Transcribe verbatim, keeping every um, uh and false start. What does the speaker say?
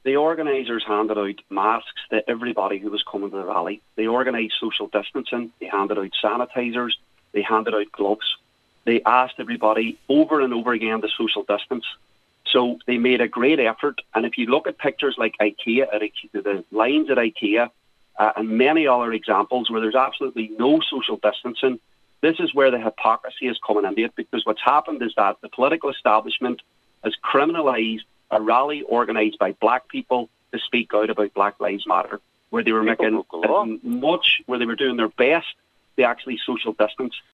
The organisers handed out masks to everybody who was coming to the rally. They organised social distancing. They handed out sanitisers. They handed out gloves. They asked everybody over and over again to social distance. So they made a great effort. And if you look at pictures like IKEA, at IKEA the lines at IKEA, uh, and many other examples where there's absolutely no social distancing, this is where the hypocrisy is coming into it, because what's happened is that the political establishment has criminalised a rally organised by black people to speak out about Black Lives Matter, where they were making much, where they were doing their best to actually social distance.